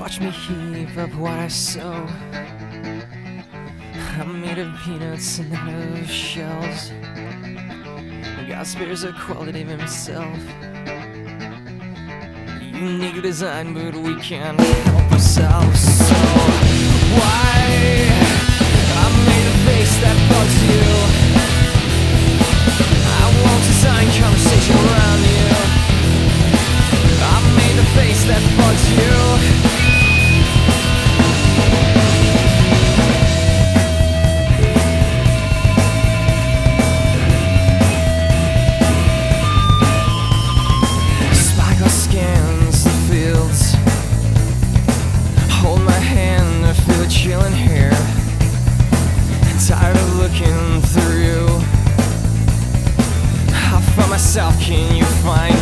Watch me heap up what I sow. I'm made of peanuts and not of shells. God spares the quality of himself. Unique design, but we can't help ourselves. So why I made a face that bugs you? I won't design conversation around you. I made a face that bugs you. Chilling here, tired of looking through. I found myself, can you find